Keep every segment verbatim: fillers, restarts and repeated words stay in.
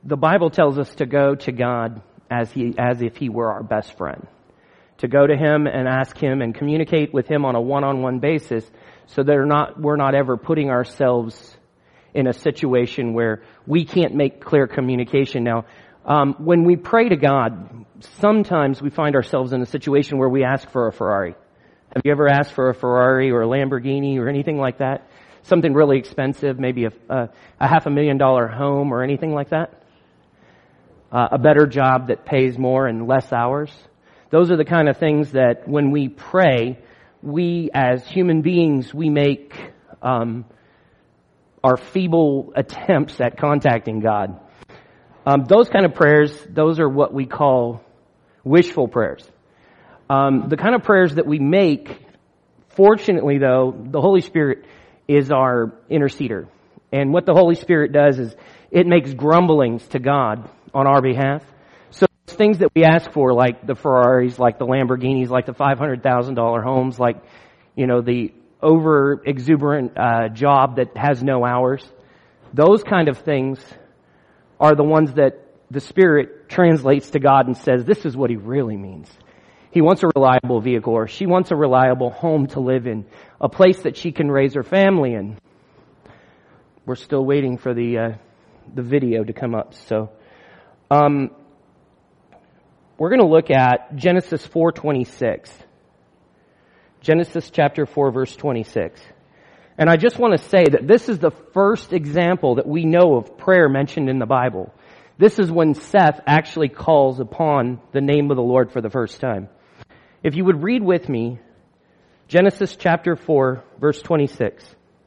the Bible tells us to go to God as he, as if He were our best friend. To go to Him and ask Him and communicate with Him on a one-on-one basis so that we're not, we're not ever putting ourselves in a situation where we can't make clear communication. Now, um, when we pray to God, sometimes we find ourselves in a situation where we ask for a Ferrari. Have you ever asked for a Ferrari or a Lamborghini or anything like that? Something really expensive, maybe a, a, a half a million dollar home or anything like that? Uh, a better job that pays more and less hours? Those are the kind of things that when we pray, we as human beings, we make um, our feeble attempts at contacting God. Um, those kind of prayers, those are what we call wishful prayers. Um, the kind of prayers that we make, fortunately though, the Holy Spirit is our interceder. And what the Holy Spirit does is it makes grumblings to God on our behalf. So things that we ask for, like the Ferraris, like the Lamborghinis, like the five hundred thousand dollars homes, like, you know, the over exuberant uh, job that has no hours, those kind of things are the ones that the Spirit translates to God and says, this is what He really means. He wants a reliable vehicle, or she wants a reliable home to live in, a place that she can raise her family in. We're still waiting for the uh, the video to come up. So, um, we're going to look at Genesis four twenty-six. Genesis chapter four, verse twenty-six. And I just want to say that this is the first example that we know of prayer mentioned in the Bible. This is when Seth actually calls upon the name of the Lord for the first time. If you would read with me, Genesis chapter four, verse twenty-six.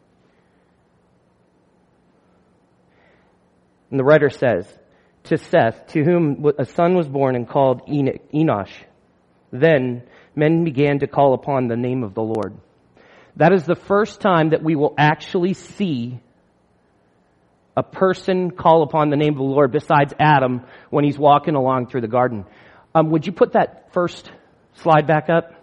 And the writer says, to Seth, to whom a son was born and called Enosh, then men began to call upon the name of the Lord. That is the first time that we will actually see a person call upon the name of the Lord besides Adam when he's walking along through the garden. Um, would you put that first slide back up?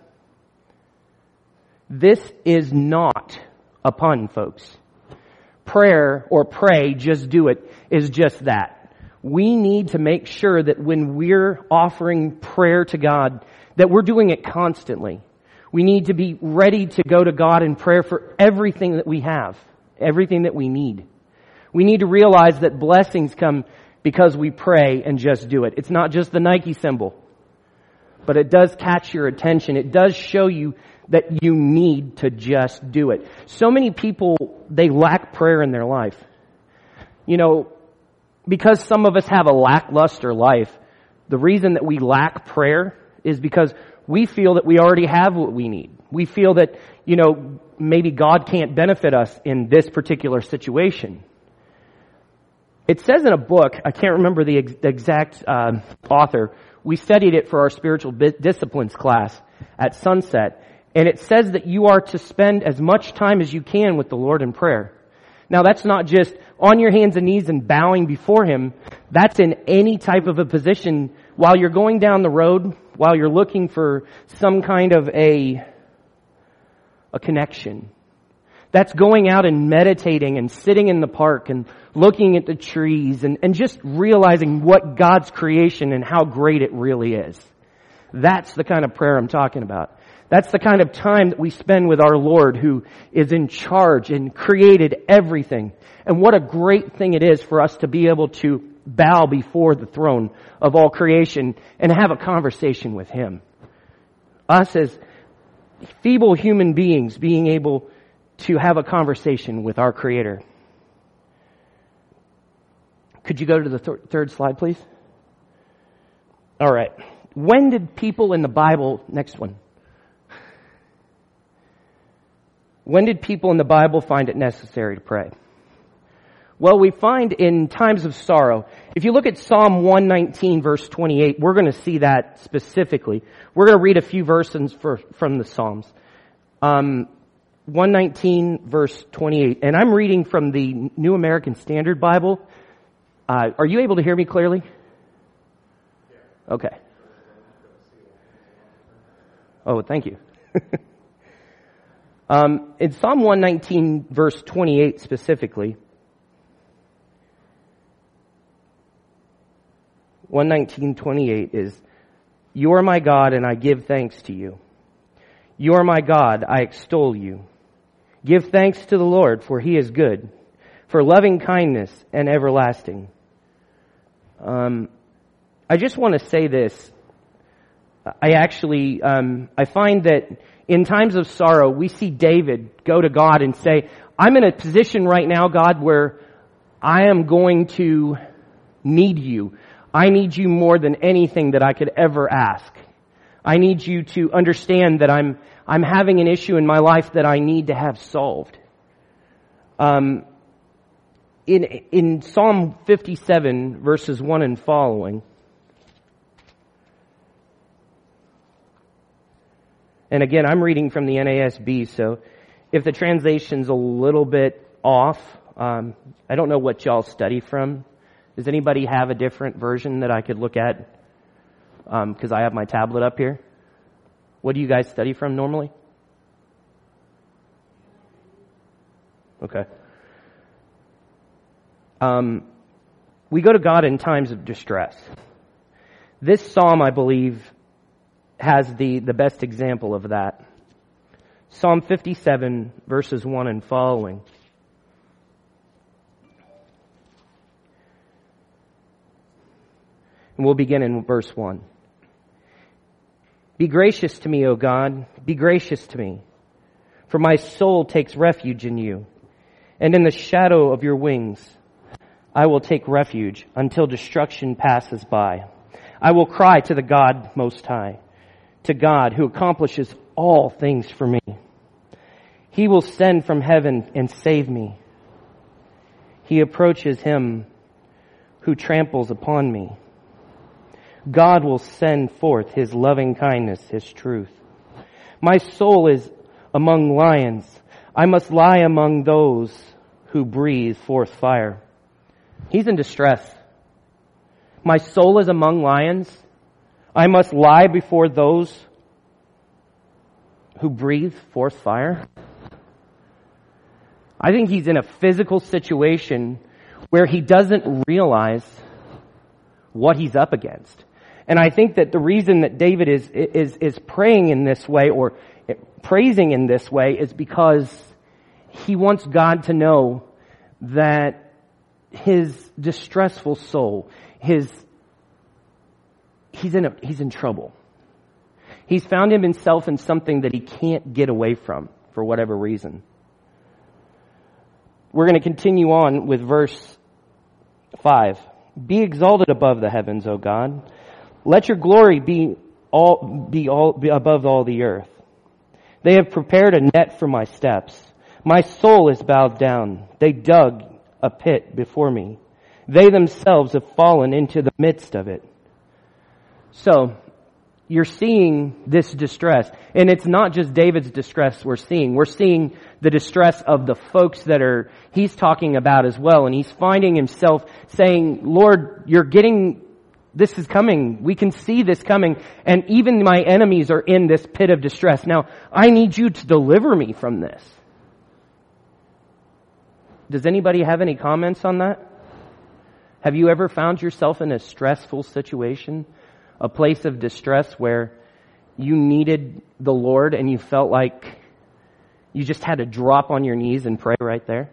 This is not a pun, folks. Prayer or pray, just do it, is just that. We need to make sure that when we're offering prayer to God, that we're doing it constantly. We need to be ready to go to God in prayer for everything that we have, everything that we need. We need to realize that blessings come because we pray and just do it. It's not just the Nike symbol, but it does catch your attention. It does show you that you need to just do it. So many people, they lack prayer in their life. You know, because some of us have a lackluster life, the reason that we lack prayer is because we feel that we already have what we need. We feel that, you know, maybe God can't benefit us in this particular situation. It says in a book, I can't remember the ex- exact uh, author, we studied it for our spiritual bi- disciplines class at Sunset, and it says that you are to spend as much time as you can with the Lord in prayer. Now that's not just on your hands and knees and bowing before Him. That's in any type of a position while you're going down the road, while you're looking for some kind of a, a connection. That's going out and meditating and sitting in the park and looking at the trees and, and just realizing what God's creation and how great it really is. That's the kind of prayer I'm talking about. That's the kind of time that we spend with our Lord who is in charge and created everything. And what a great thing it is for us to be able to bow before the throne of all creation and have a conversation with Him. Us as feeble human beings being able to have a conversation with our Creator. Could you go to the th- third slide, please? All right. When did people in the Bible, next one. When did people in the Bible find it necessary to pray? Well, we find in times of sorrow. If you look at Psalm one nineteen, verse twenty-eight, we're going to see that specifically. We're going to read a few verses for, from the Psalms. Um, one nineteen, verse twenty-eight. And I'm reading from the New American Standard Bible. Uh, are you able to hear me clearly? Okay. Oh, thank you. um, in Psalm one nineteen, verse twenty-eight specifically, one nineteen twenty-eight is, "You are my God, and I give thanks to you. You are my God, I extol you. Give thanks to the Lord, for he is good, for loving kindness and everlasting." Um, I just want to say this. I actually, um, I find that in times of sorrow, we see David go to God and say, "I'm in a position right now, God, where I am going to need you. I need you more than anything that I could ever ask. I need you to understand that I'm I'm having an issue in my life that I need to have solved." Um, in in Psalm fifty-seven, verses one and following, and again, I'm reading from the N A S B, so if the translation's a little bit off, um, I don't know what y'all study from. Does anybody have a different version that I could look at? Because um, I have my tablet up here. What do you guys study from normally? Okay. Um, we go to God in times of distress. This psalm, I believe, has the, the best example of that. Psalm fifty-seven, verses one and following. And we'll begin in verse one. "Be gracious to me, O God, be gracious to me, for my soul takes refuge in you, and in the shadow of your wings I will take refuge until destruction passes by. I will cry to the God Most High, to God who accomplishes all things for me. He will send from heaven and save me. He approaches him who tramples upon me. God will send forth his loving kindness, his truth. My soul is among lions. I must lie among those who breathe forth fire." He's in distress. My soul is among lions. I must lie before those who breathe forth fire. I think he's in a physical situation where he doesn't realize what he's up against. And I think that the reason that David is, is, is praying in this way or praising in this way is because he wants God to know that his distressful soul, his, he's in a, he's in trouble. He's found himself in something that he can't get away from for whatever reason. We're going to continue on with verse five. "Be exalted above the heavens, O God. Let your glory be all be all be above all the earth. They have prepared a net for my steps. My soul is bowed down. They dug a pit before me. They themselves have fallen into the midst of it." So, you're seeing this distress. And it's not just David's distress we're seeing. We're seeing the distress of the folks that are, he's talking about as well. And he's finding himself saying, "Lord, you're getting, this is coming. We can see this coming. And even my enemies are in this pit of distress. Now, I need you to deliver me from this." Does anybody have any comments on that? Have you ever found yourself in a stressful situation? A place of distress where you needed the Lord and you felt like you just had to drop on your knees and pray right there?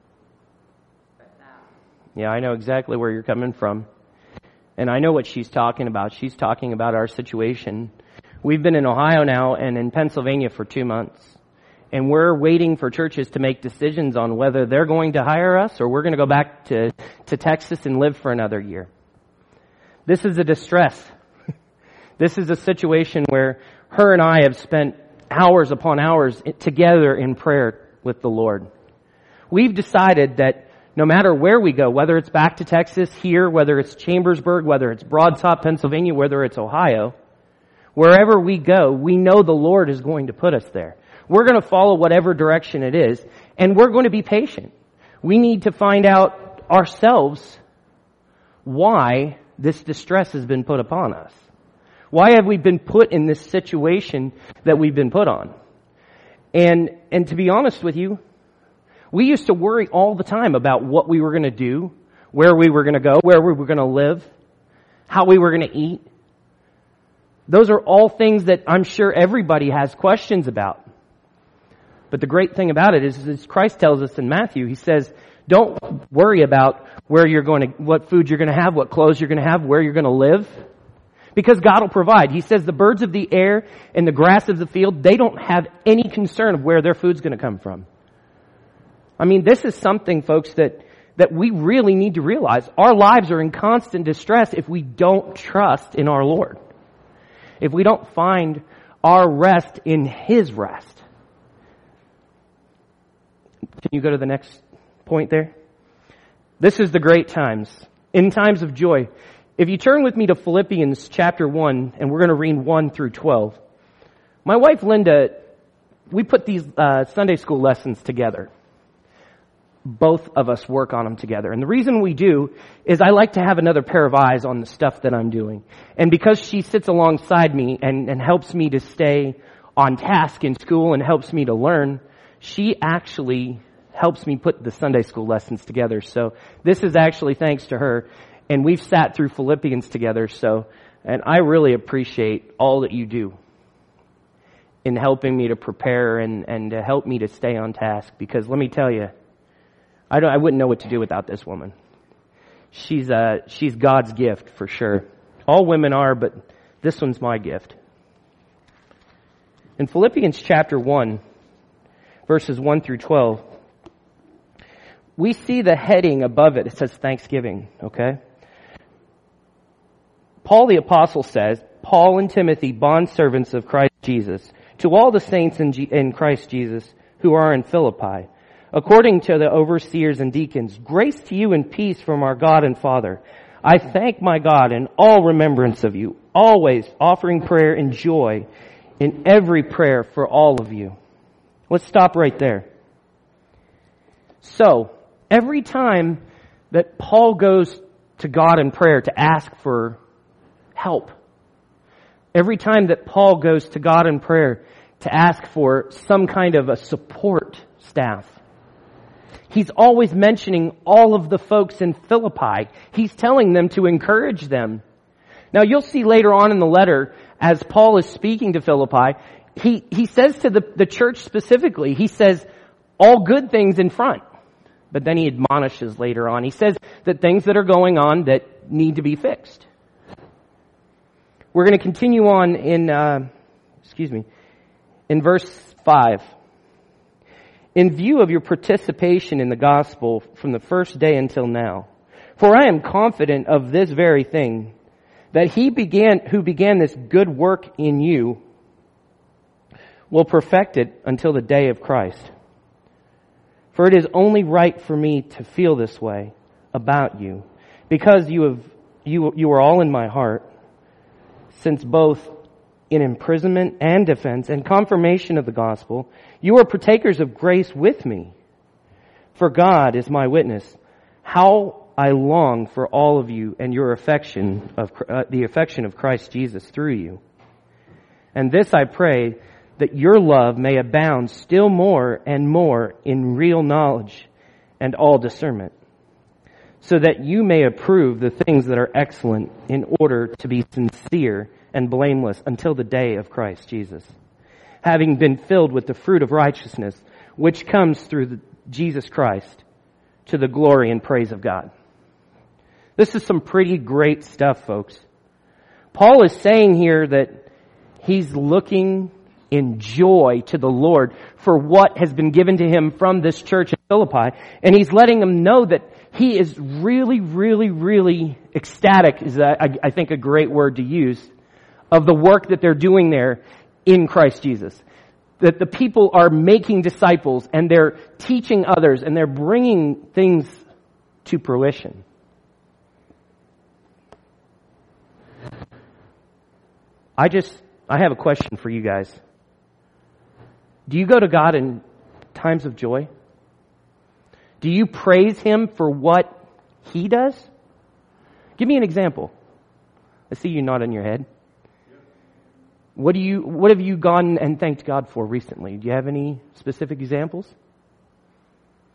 Yeah, I know exactly where you're coming from. And I know what she's talking about. She's talking about our situation. We've been in Ohio now and in Pennsylvania for two months. And we're waiting for churches to make decisions on whether they're going to hire us or we're going to go back to, to Texas and live for another year. This is a distress. This is a situation where her and I have spent hours upon hours together in prayer with the Lord. We've decided that no matter where we go, whether it's back to Texas, here, whether it's Chambersburg, whether it's Broadtop, Pennsylvania, whether it's Ohio, wherever we go, we know the Lord is going to put us there. We're going to follow whatever direction it is, and we're going to be patient. We need to find out ourselves why this distress has been put upon us. Why have we been put in this situation that we've been put on? And and to be honest with you, we used to worry all the time about what we were going to do, where we were going to go, where we were going to live, how we were going to eat. Those are all things that I'm sure everybody has questions about. But the great thing about it is, is Christ tells us in Matthew, He says, don't worry about where you're going to, what food you're going to have, what clothes you're going to have, where you're going to live. Because God will provide. He says the birds of the air and the grass of the field, they don't have any concern of where their food's going to come from. I mean, this is something, folks, that, that we really need to realize. Our lives are in constant distress if we don't trust in our Lord. If we don't find our rest in His rest. Can you go to the next point there? This is the great times. In times of joy. If you turn with me to Philippians chapter one, and we're going to read one through twelve. My wife Linda, we put these uh, Sunday school lessons together. Both of us work on them together. And the reason we do is I like to have another pair of eyes on the stuff that I'm doing. And because she sits alongside me and, and helps me to stay on task in school and helps me to learn, she actually helps me put the Sunday school lessons together. So this is actually thanks to her. And we've sat through Philippians together. So, and I really appreciate all that you do in helping me to prepare and, and to help me to stay on task. Because let me tell you, I don't, I wouldn't know what to do without this woman. She's uh she's God's gift for sure. All women are, but this one's my gift. In Philippians chapter one, verses one through twelve, we see the heading above it. It says Thanksgiving, okay? Paul the Apostle says, Paul and Timothy, bondservants of Christ Jesus, to all the saints in, G- in Christ Jesus who are in Philippi, according to the overseers and deacons, grace to you and peace from our God and Father. I thank my God in all remembrance of you, always offering prayer and joy in every prayer for all of you. Let's stop right there. So, every time that Paul goes to God in prayer to ask for help, every time that Paul goes to God in prayer to ask for some kind of a support staff, he's always mentioning all of the folks in Philippi. He's telling them to encourage them. Now you'll see later on in the letter, as Paul is speaking to Philippi, he, he says to the, the church specifically, he says, all good things in front. But then he admonishes later on. He says that things that are going on that need to be fixed. We're going to continue on in, uh, excuse me, in verse five. In view of your participation in the gospel from the first day until now, for I am confident of this very thing, that he began, who began this good work in you will perfect it until the day of Christ. For it is only right for me to feel this way about you, because you have, you, you are all in my heart, since both in imprisonment and defense and confirmation of the gospel, you are partakers of grace with me. For God is my witness, how I long for all of you and your affection of uh, the affection of Christ Jesus through you. And this I pray, that your love may abound still more and more in real knowledge and all discernment, so that you may approve the things that are excellent, in order to be sincere and blameless until the day of Christ Jesus, having been filled with the fruit of righteousness, which comes through the Jesus Christ, to the glory and praise of God. This is some pretty great stuff, folks. Paul is saying here that he's looking in joy to the Lord for what has been given to him from this church in Philippi. And he's letting them know that he is really, really, really ecstatic, is I, I think a great word to use, of the work that they're doing there in Christ Jesus. That the people are making disciples and they're teaching others and they're bringing things to fruition. I just, I have a question for you guys. Do you go to God in times of joy? Do you praise Him for what He does? Give me an example. I see you nodding your head. What do you, what have you gone and thanked God for recently? Do you have any specific examples?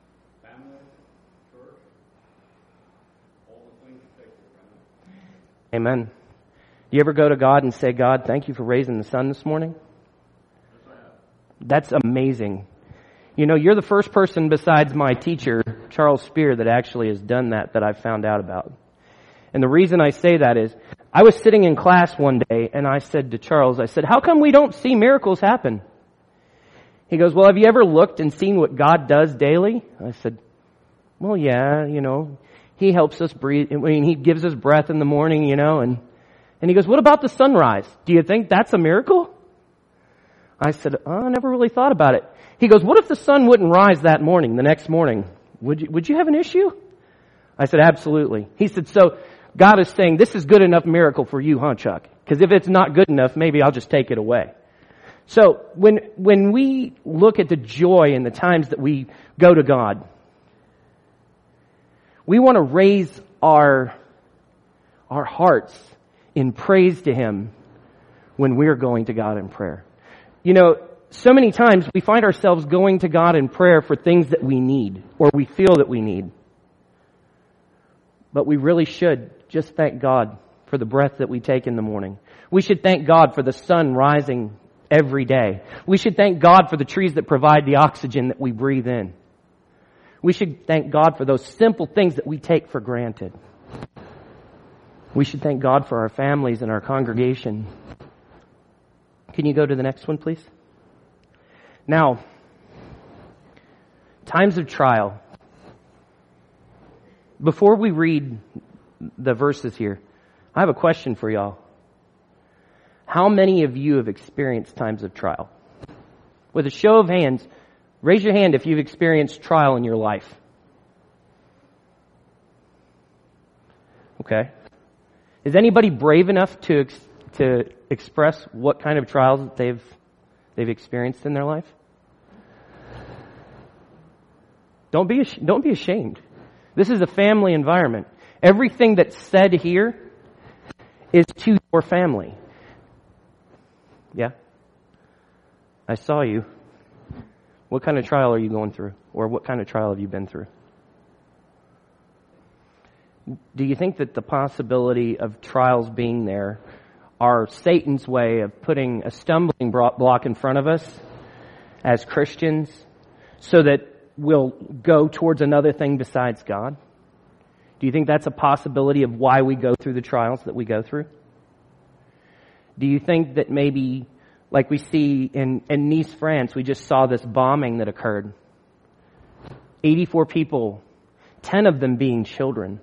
Family, church, all the things that take for granted. Amen. Do you ever go to God and say, God, thank you for raising the sun this morning? That's amazing. You know, you're the first person besides my teacher, Charles Spear, that actually has done that, that I've found out about. And the reason I say that is, I was sitting in class one day and I said to Charles, I said, how come we don't see miracles happen? He goes, well, have you ever looked and seen what God does daily? I said, well, yeah, you know, He helps us breathe. I mean, He gives us breath in the morning, you know, and, and he goes, what about the sunrise? Do you think that's a miracle? I said, oh, I never really thought about it. He goes, what if the sun wouldn't rise that morning, the next morning? Would you, would you have an issue? I said, absolutely. He said, so God is saying, this is good enough miracle for you, huh, Chuck? Because if it's not good enough, maybe I'll just take it away. So when when we look at the joy in the times that we go to God, we want to raise our, our hearts in praise to Him when we're going to God in prayer. You know, so many times we find ourselves going to God in prayer for things that we need or we feel that we need. But we really should just thank God for the breath that we take in the morning. We should thank God for the sun rising every day. We should thank God for the trees that provide the oxygen that we breathe in. We should thank God for those simple things that we take for granted. We should thank God for our families and our congregation. Can you go to the next one, please? Now, times of trial. Before we read the verses here, I have a question for y'all. How many of you have experienced times of trial? With a show of hands, raise your hand if you've experienced trial in your life. Okay. Is anybody brave enough to ex- to express what kind of trials they've they've experienced in their life? Don't be ash- don't be ashamed. This is a family environment. Everything that's said here is to your family. Yeah? I saw you. What kind of trial are you going through? Or what kind of trial have you been through? Do you think that the possibility of trials being there are Satan's way of putting a stumbling block in front of us as Christians so that we'll go towards another thing besides God? Do you think that's a possibility of why we go through the trials that we go through? Do you think that maybe, like we see in, in Nice, France, we just saw this bombing that occurred. eighty-four people, ten of them being children.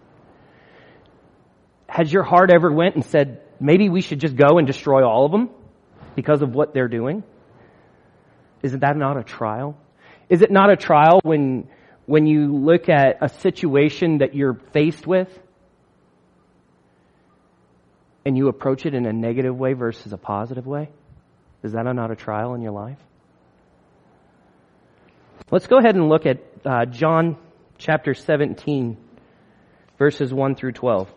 Has your heart ever went and said, maybe we should just go and destroy all of them because of what they're doing? Isn't that not a trial? Is it not a trial when when you look at a situation that you're faced with and you approach it in a negative way versus a positive way? Is that not a trial in your life? Let's go ahead and look at uh, John chapter seventeen, verses one through twelve.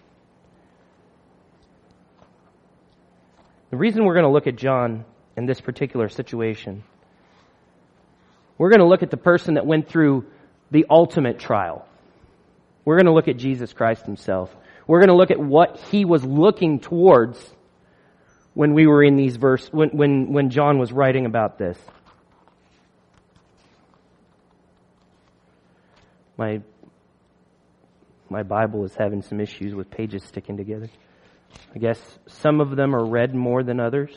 The reason we're going to look at John in this particular situation, we're going to look at the person that went through the ultimate trial. We're going to look at Jesus Christ Himself. We're going to look at what He was looking towards when we were in these verses, when, when, when John was writing about this. My, my Bible is having some issues with pages sticking together. I guess some of them are read more than others.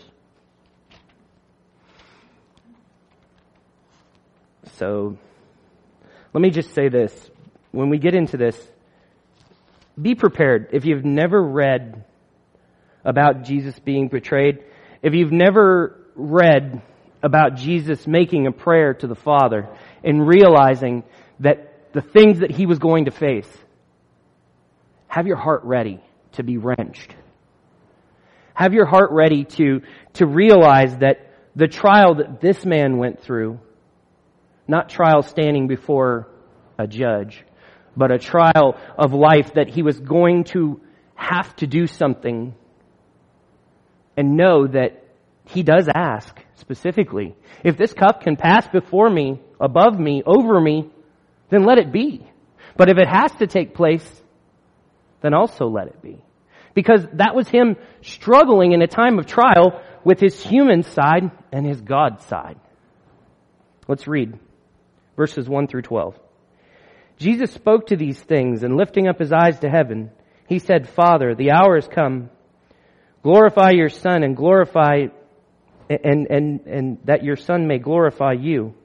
So, let me just say this. When we get into this, be prepared. If you've never read about Jesus being betrayed, if you've never read about Jesus making a prayer to the Father and realizing that the things that He was going to face, have your heart ready to be wrenched. Have your heart ready to, to realize that the trial that this man went through, not trial standing before a judge, but a trial of life that he was going to have to do something and know that he does ask specifically, if this cup can pass before me, above me, over me, then let it be. But if it has to take place, then also let it be. Because that was him struggling in a time of trial with his human side and his God side. Let's read verses one through twelve. Jesus spoke to these things, and lifting up his eyes to heaven, he said, Father, the hour has come. Glorify your Son and glorify, and, and, and that your Son may glorify you,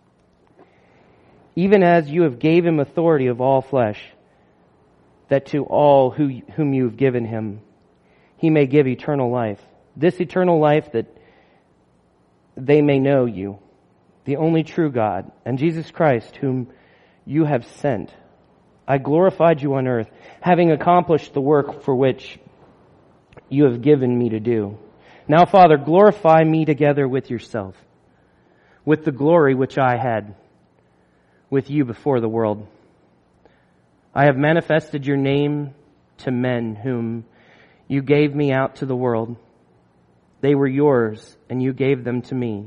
even as you have gave him authority of all flesh, that to all who, whom you have given him, he may give eternal life. This eternal life that they may know you, the only true God, and Jesus Christ, whom you have sent. I glorified you on earth, having accomplished the work for which you have given me to do. Now, Father, glorify me together with yourself, with the glory which I had with you before the world. I have manifested your name to men whom you gave me out to the world. They were yours, and you gave them to me.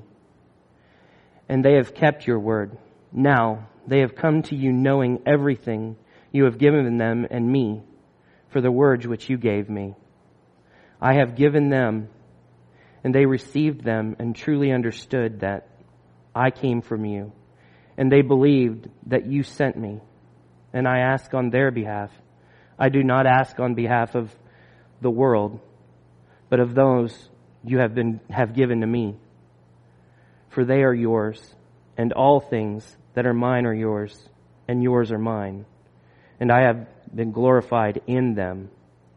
And they have kept your word. Now they have come to you knowing everything you have given them and me for the words which you gave me. I have given them, and they received them and truly understood that I came from you. And they believed that you sent me. And I ask on their behalf. I do not ask on behalf of the world, but of those you have been have given to me. For they are yours, and all things that are mine are yours, and yours are mine. And I have been glorified in them.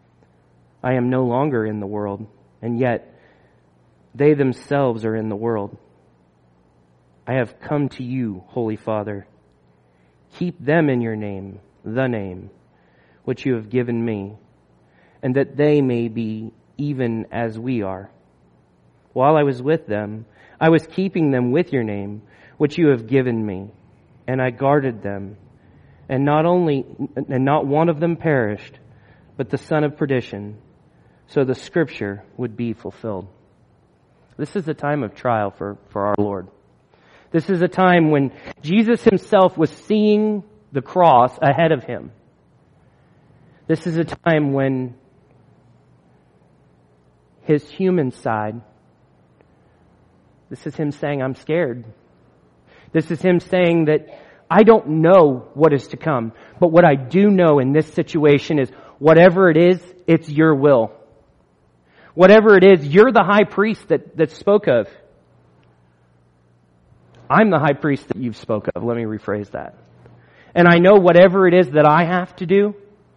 I am no longer in the world, and yet they themselves are in the world. I have come to you, Holy Father. Keep them in your name, the name, which you have given me, and that they may be even as we are. While I was with them, I was keeping them with your name, which you have given me, and I guarded them, and not only, and not one of them perished, but the son of perdition, so the scripture would be fulfilled. This is a time of trial for, for our Lord. This is a time when Jesus himself was seeing the cross ahead of him. This is a time when his human side, this is him saying, I'm scared. This is him saying that I don't know what is to come, but what I do know in this situation is whatever it is, it's your will. Whatever it is, you're the high priest that, that spoke of. I'm the high priest that you've spoke of. Let me rephrase that. And I know whatever it is that I have to do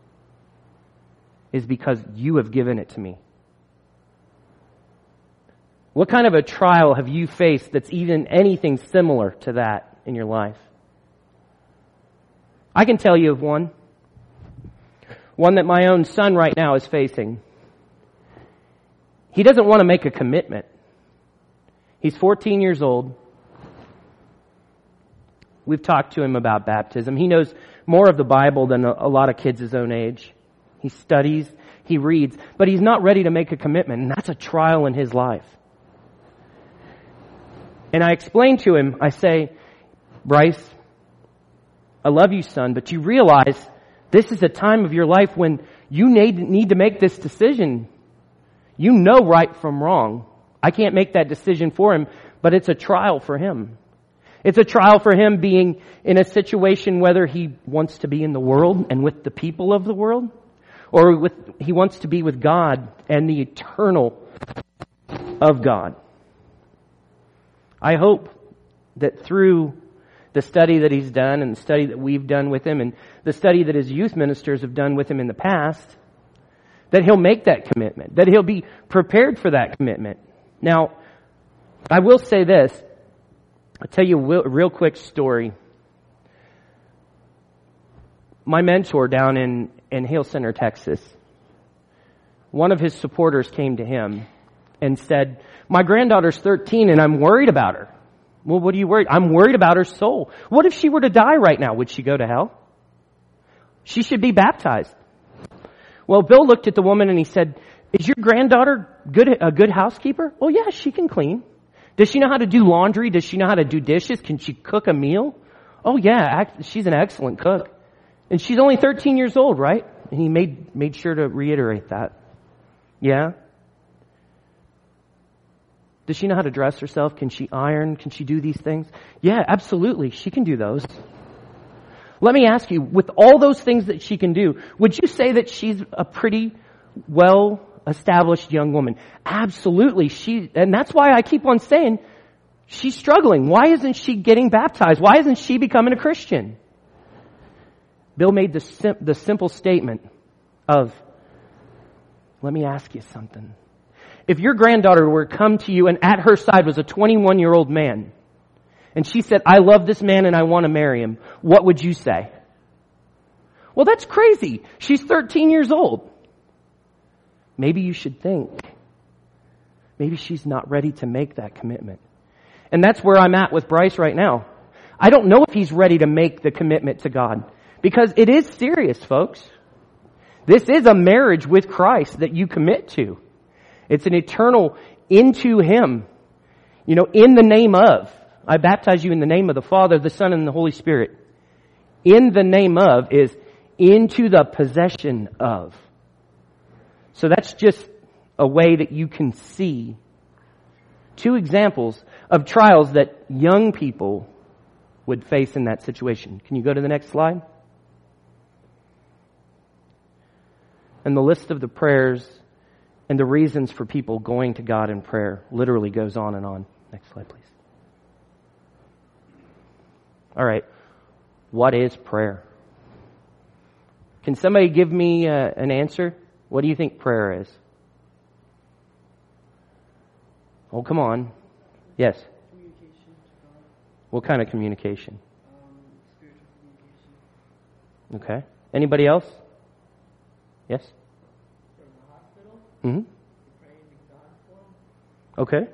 is because you have given it to me. What kind of a trial have you faced that's even anything similar to that in your life? I can tell you of one. One that my own son right now is facing. He doesn't want to make a commitment. He's fourteen years old. We've talked to him about baptism. He knows more of the Bible than a, a lot of kids his own age. He studies, he reads, but he's not ready to make a commitment, and that's a trial in his life. And I explain to him, I say, Bryce, I love you, son, but you realize this is a time of your life when you need, need to make this decision. You know right from wrong. I can't make that decision for him, but it's a trial for him. It's a trial for him being in a situation whether he wants to be in the world and with the people of the world, or with he wants to be with God and the eternal of God. I hope that through the study that he's done and the study that we've done with him and the study that his youth ministers have done with him in the past, that he'll make that commitment, that he'll be prepared for that commitment. Now, I will say this. I'll tell you a real quick story. My mentor down in, in Hale Center, Texas, one of his supporters came to him and said, my granddaughter's thirteen and I'm worried about her. Well, what are you worried? I'm worried about her soul. What if she were to die right now? Would she go to hell? She should be baptized. Well, Bill looked at the woman and he said, is your granddaughter good, a good housekeeper? Well, yeah, she can clean. Does she know how to do laundry? Does she know how to do dishes? Can she cook a meal? Oh yeah, she's an excellent cook. And she's only thirteen years old, right? And he made, made sure to reiterate that. Yeah? Does she know how to dress herself? Can she iron? Can she do these things? Yeah, absolutely. She can do those. Let me ask you, with all those things that she can do, would you say that she's a pretty well-established young woman? Absolutely. She, and that's why I keep on saying she's struggling. Why isn't she getting baptized? Why isn't she becoming a Christian? Bill made the, sim- the simple statement of, let me ask you something. If your granddaughter were to come to you and at her side was a twenty-one-year-old man, and she said, I love this man and I want to marry him, what would you say? Well, that's crazy. She's thirteen years old. Maybe you should think, maybe she's not ready to make that commitment. And that's where I'm at with Bryce right now. I don't know if he's ready to make the commitment to God. Because it is serious, folks. This is a marriage with Christ that you commit to. It's an eternal into Him. You know, in the name of. I baptize you in the name of the Father, the Son, and the Holy Spirit. In the name of is into the possession of. So that's just a way that you can see two examples of trials that young people would face in that situation. Can you go to the next slide? And the list of the prayers and the reasons for people going to God in prayer literally goes on and on. Next slide, please. All right. What is prayer? Can somebody give me uh, an answer? What do you think prayer is? Oh, come on. Yes. Communication to God. What kind of communication? Um, spiritual communication. Okay. Anybody else? Yes? From the hospital, Mm-hmm. you pray to God for them. Okay.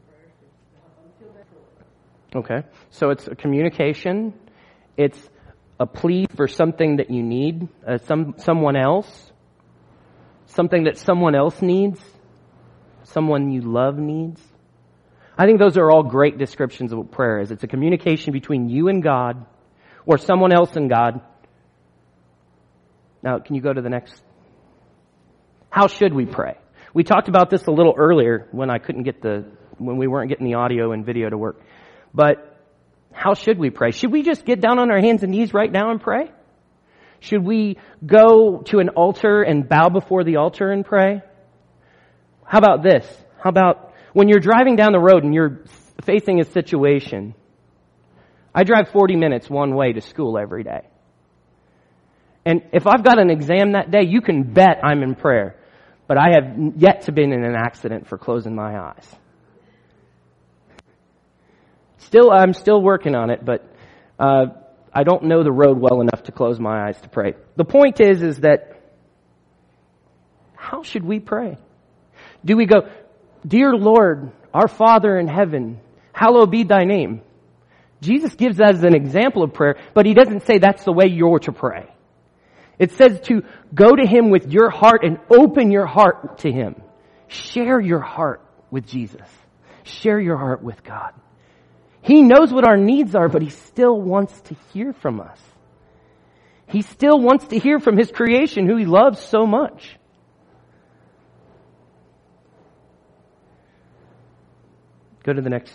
Okay. So it's a communication. It's a plea for something that you need, uh, some someone else, something that someone else needs, someone you love needs. I think those are all great descriptions of what prayer is. It's a communication between you and God or someone else and God. Now, can you go to the next? How should we pray? We talked about this a little earlier when I couldn't get the, when we weren't getting the audio and video to work. But how should we pray? Should we just get down on our hands and knees right now and pray? Should we go to an altar and bow before the altar and pray? How about this? How about when you're driving down the road and you're facing a situation? I drive forty minutes one way to school every day. And if I've got an exam that day, you can bet I'm in prayer. But I have yet to been in an accident for closing my eyes. Still, I'm still working on it, but uh, I don't know the road well enough to close my eyes to pray. The point is, is that how should we pray? Do we go, Dear Lord, our Father in heaven, hallowed be thy name. Jesus gives that as an example of prayer, but He doesn't say that's the way you're to pray. It says to go to Him with your heart and open your heart to Him. Share your heart with Jesus. Share your heart with God. He knows what our needs are, but He still wants to hear from us. He still wants to hear from His creation, who He loves so much. Go to the next.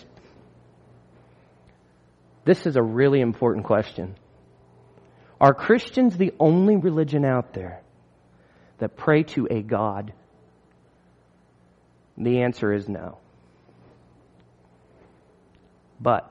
This is a really important question. Are Christians the only religion out there that pray to a God? The answer is no. But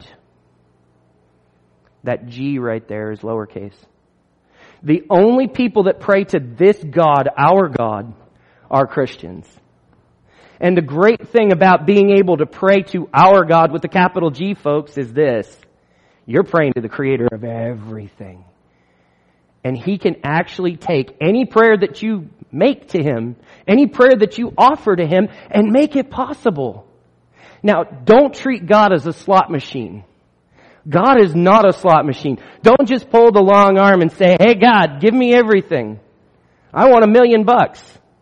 that G right there is lowercase. The only people that pray to this God, our God, are Christians. And the great thing about being able to pray to our God with the capital G, folks, is this. You're praying to the Creator of everything. And He can actually take any prayer that you make to Him, any prayer that you offer to Him, and make it possible. Now, don't treat God as a slot machine. God is not a slot machine. Don't just pull the long arm and say, hey God, give me everything. I want a million bucks.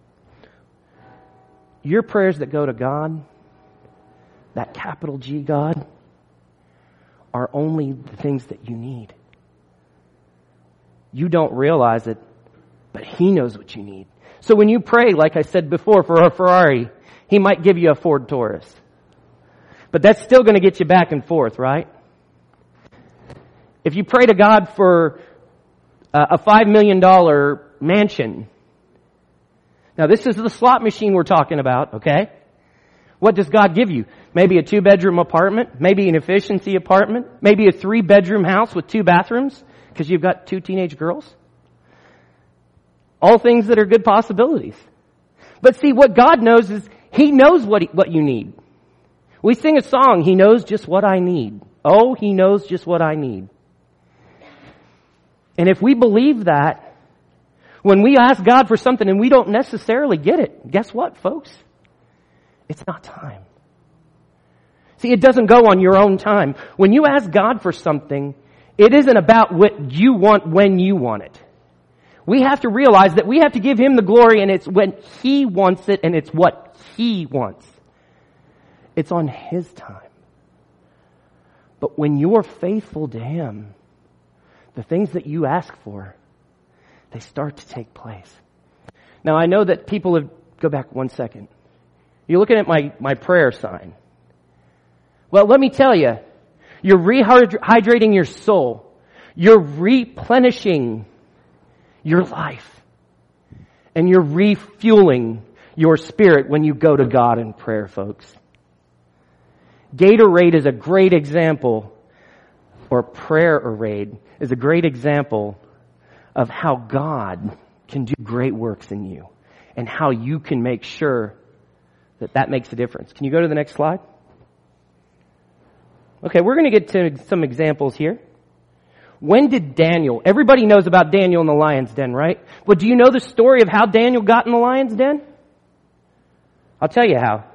Your prayers that go to God, that capital G God, are only the things that you need. You don't realize it, but He knows what you need. So when you pray, like I said before, for a Ferrari, He might give you a Ford Taurus. But that's still going to get you back and forth, right? If you pray to God for a five million dollars mansion, now this is the slot machine we're talking about, okay? What does God give you? Maybe a two-bedroom apartment, maybe an efficiency apartment, maybe a three-bedroom house with two bathrooms because you've got two teenage girls. All things that are good possibilities. But see, what God knows is He knows what he, what you need. We sing a song, He knows just what I need. Oh, He knows just what I need. And if we believe that, when we ask God for something and we don't necessarily get it, guess what, folks? It's not time. See, it doesn't go on your own time. When you ask God for something, it isn't about what you want when you want it. We have to realize that we have to give Him the glory, and it's when He wants it and it's what He wants. It's on His time. But when you're faithful to Him, the things that you ask for, they start to take place. Now, I know that people have... Go back one second. You're looking at my, my prayer sign. Well, let me tell you, you're rehydrating your soul. You're replenishing your life. And you're refueling your spirit when you go to God in prayer, folks. Gatorade is a great example, or Prayer-Orade is a great example of how God can do great works in you and how you can make sure that that makes a difference. Can you go to the next slide? Okay, we're going to get to some examples here. When did Daniel, everybody knows about Daniel in the lion's den, right? Well, do you know the story of how Daniel got in the lion's den? I'll tell you how.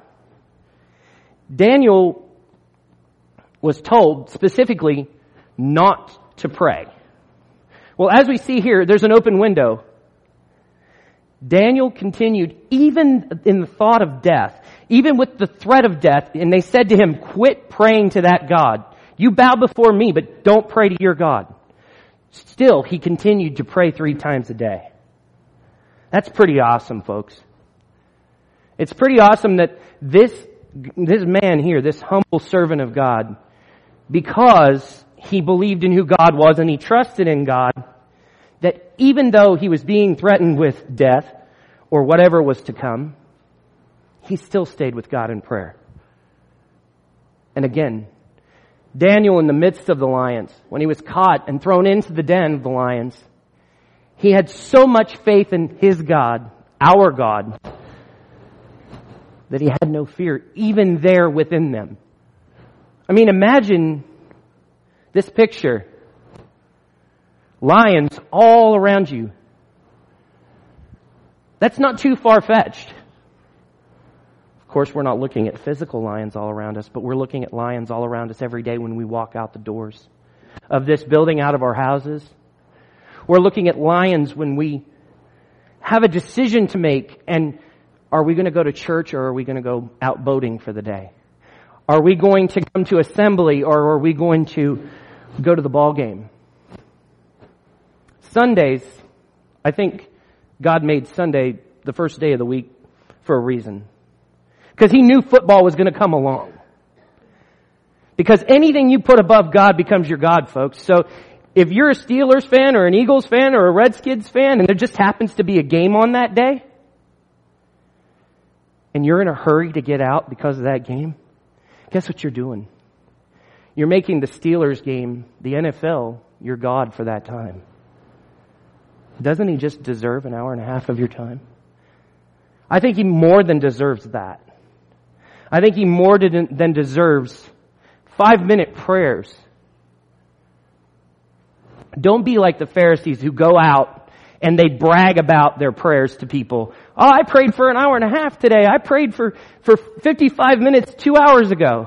Daniel was told specifically not to pray. Well, as we see here, there's an open window. Daniel continued, even in the thought of death, even with the threat of death, and they said to him, quit praying to that God. You bow before me, but don't pray to your God. Still, he continued to pray three times a day. That's pretty awesome, folks. It's pretty awesome that this, this man here, this humble servant of God, because he believed in who God was and he trusted in God, that even though he was being threatened with death or whatever was to come, he still stayed with God in prayer. And again, Daniel in the midst of the lions, when he was caught and thrown into the den of the lions, he had so much faith in his God, our God, that he had no fear, even there within them. I mean, imagine this picture. Lions all around you. That's not too far-fetched. Of course, we're not looking at physical lions all around us, but we're looking at lions all around us every day when we walk out the doors of this building, out of our houses. We're looking at lions when we have a decision to make, and are we going to go to church or are we going to go out boating for the day? Are we going to come to assembly or are we going to go to the ball game? Sundays, I think God made Sunday the first day of the week for a reason. Because He knew football was going to come along. Because anything you put above God becomes your God, folks. So if you're a Steelers fan or an Eagles fan or a Redskins fan and there just happens to be a game on that day, and you're in a hurry to get out because of that game, guess what you're doing? You're making the Steelers game, the N F L, your God for that time. Doesn't He just deserve an hour and a half of your time? I think He more than deserves that. I think He more than deserves five-minute prayers. Don't be like the Pharisees who go out and they brag about their prayers to people. Oh, I prayed for an hour and a half today. I prayed for, for fifty-five minutes two hours ago.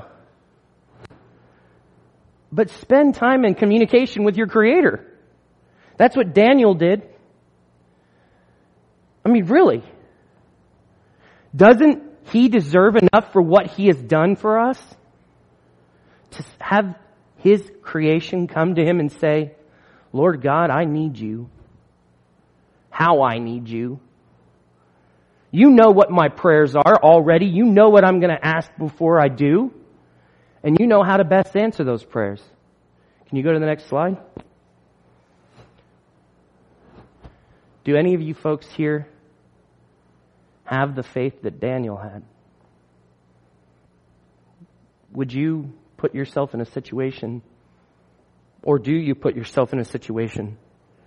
But spend time in communication with your Creator. That's what Daniel did. I mean, really. Doesn't he deserve enough for what he has done for us? To have his creation come to him and say, Lord God, I need you. How I need you. You know what my prayers are already. You know what I'm going to ask before I do. And you know how to best answer those prayers. Can you go to the next slide? Do any of you folks here have the faith that Daniel had? Would you put yourself in a situation, or do you put yourself in a situation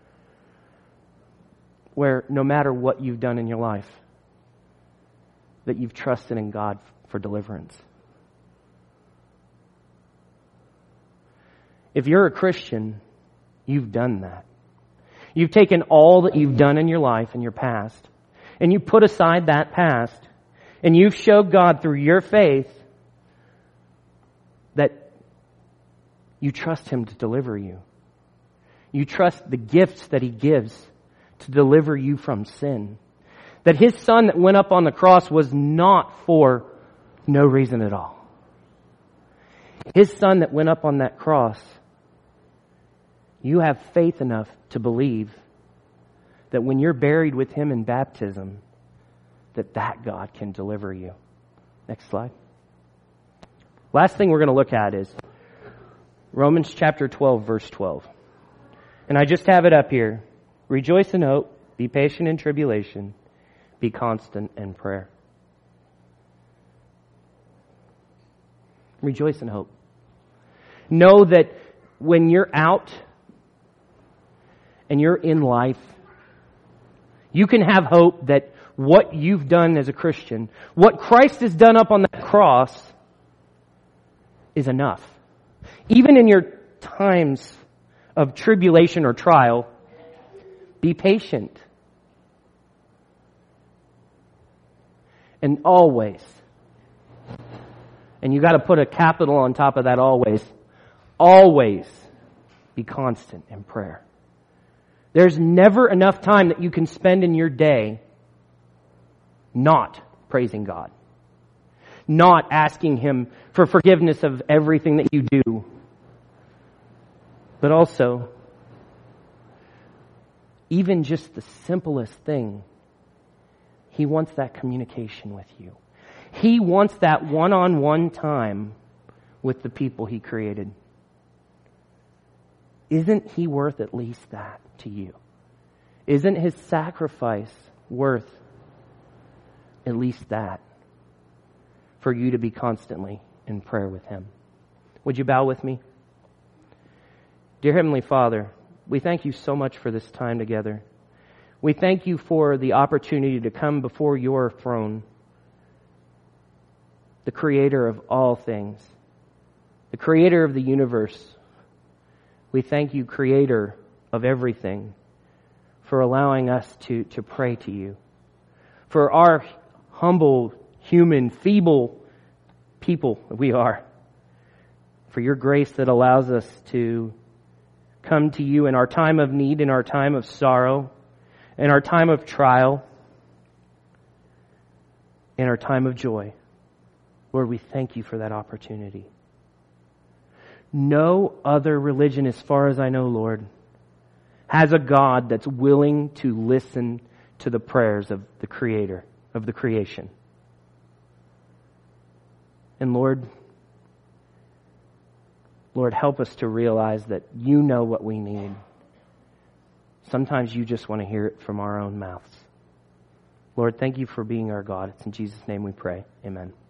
where no matter what you've done in your life, that you've trusted in God for deliverance? If you're a Christian, you've done that. You've taken all that you've done in your life in your past, and you put aside that past, and you've showed God through your faith that you trust Him to deliver you. You trust the gifts that He gives to deliver you from sin. That His Son that went up on the cross was not for no reason at all. His Son that went up on that cross, you have faith enough to believe that when you're buried with Him in baptism, that that God can deliver you. Next slide. Last thing we're going to look at is Romans chapter twelve, verse twelve. And I just have it up here. Rejoice in hope, be patient in tribulation, be constant in prayer. Rejoice in hope. Know that when you're out and you're in life, you can have hope that what you've done as a Christian, what Christ has done up on that cross, is enough. Even in your times of tribulation or trial, be patient. And always, and you got to put a capital on top of that always, always be constant in prayer. There's never enough time that you can spend in your day not praising God, not asking Him for forgiveness of everything that you do, but also even just the simplest thing, He wants that communication with you. He wants that one-on-one time with the people He created. Isn't He worth at least that to you? Isn't His sacrifice worth at least that for you to be constantly in prayer with Him? Would you bow with me? Dear Heavenly Father, we thank You so much for this time together. We thank You for the opportunity to come before Your throne, the Creator of all things, the Creator of the universe. We thank You, Creator of everything, for allowing us to, to pray to You. For our humble, human, feeble people that we are. For Your grace that allows us to come to You in our time of need, in our time of sorrow, in our time of trial, in our time of joy. Lord, we thank You for that opportunity. No other religion, as far as I know, Lord, has a God that's willing to listen to the prayers of the Creator, of the creation. And Lord, Lord, help us to realize that You know what we need. Sometimes You just want to hear it from our own mouths. Lord, thank You for being our God. It's in Jesus' name we pray. Amen.